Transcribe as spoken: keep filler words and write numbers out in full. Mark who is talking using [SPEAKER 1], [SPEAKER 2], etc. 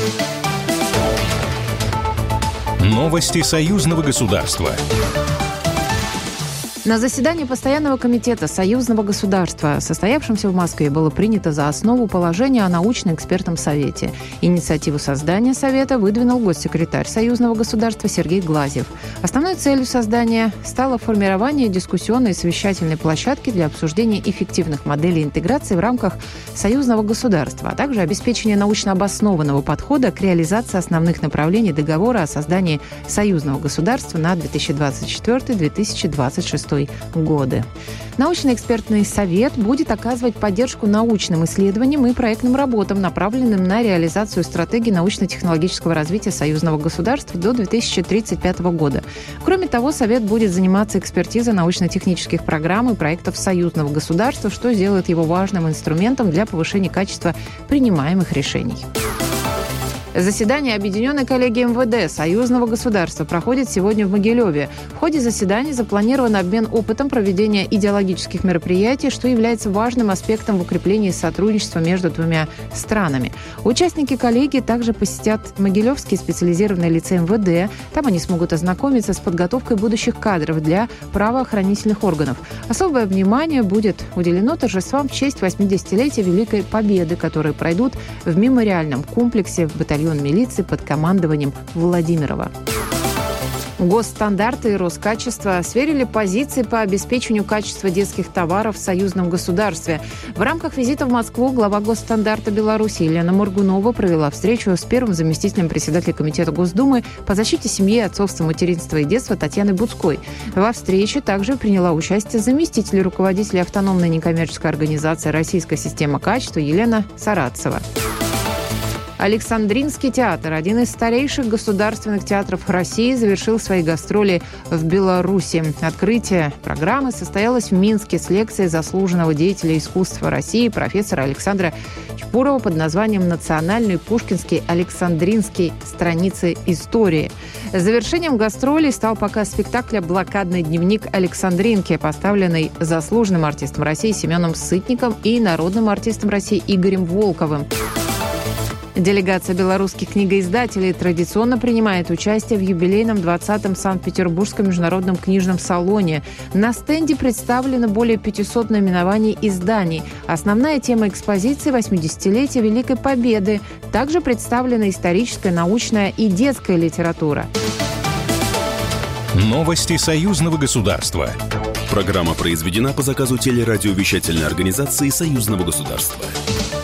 [SPEAKER 1] Новости союзного государства.
[SPEAKER 2] На заседании Постоянного комитета союзного государства, состоявшемся в Москве, было принято за основу положение о научно-экспертном совете. Инициативу создания совета выдвинул госсекретарь союзного государства Сергей Глазьев. Основной целью создания стало формирование дискуссионной и совещательной площадки для обсуждения эффективных моделей интеграции в рамках союзного государства, а также обеспечение научно обоснованного подхода к реализации основных направлений договора о создании союзного государства на две тысячи двадцать четвёртый - две тысячи двадцать шестой годы. Научно-экспертный совет будет оказывать поддержку научным исследованиям и проектным работам, направленным на реализацию стратегии научно-технологического развития союзного государства до две тысячи тридцать пятого года. Кроме того, совет будет заниматься экспертизой научно-технических программ и проектов союзного государства, что сделает его важным инструментом для повышения качества принимаемых решений. Заседание Объединенной коллегии эм вэ дэ союзного государства проходит сегодня в Могилеве. В ходе заседания запланирован обмен опытом проведения идеологических мероприятий, что является важным аспектом в укреплении сотрудничества между двумя странами. Участники коллегии также посетят Могилевский специализированный лицей эм вэ дэ. Там они смогут ознакомиться с подготовкой будущих кадров для правоохранительных органов. Особое внимание будет уделено торжествам в честь восьмидесятилетия Великой Победы, которые пройдут в мемориальном комплексе в батальоне милиции под командованием Владимирова. Госстандарты и Роскачество сверили позиции по обеспечению качества детских товаров в союзном государстве. В рамках визита в Москву глава Госстандарта Беларуси Елена Моргунова провела встречу с первым заместителем председателя Комитета Госдумы по защите семьи, отцовства, материнства и детства Татьяной Буцкой. Во встрече также приняла участие заместитель руководителя автономной некоммерческой организации «Российская система качества» Елена Саратцева. Александринский театр, один из старейших государственных театров России, завершил свои гастроли в Беларуси. Открытие программы состоялось в Минске с лекцией заслуженного деятеля искусства России профессора Александра Чпурова под названием «Национальный Пушкинский Александринский. Страницы истории». Завершением гастролей стал показ спектакля «Блокадный дневник Александринки», поставленный заслуженным артистом России Семеном Сытником и народным артистом России Игорем Волковым. Делегация белорусских книгоиздателей традиционно принимает участие в юбилейном двадцатом Санкт-Петербургском международном книжном салоне. На стенде представлено более пятисот наименований изданий. Основная тема экспозиции – восьмидесятилетие Великой Победы. Также представлена историческая, научная и детская литература.
[SPEAKER 1] Новости союзного государства.
[SPEAKER 3] Программа произведена по заказу телерадиовещательной организации союзного государства.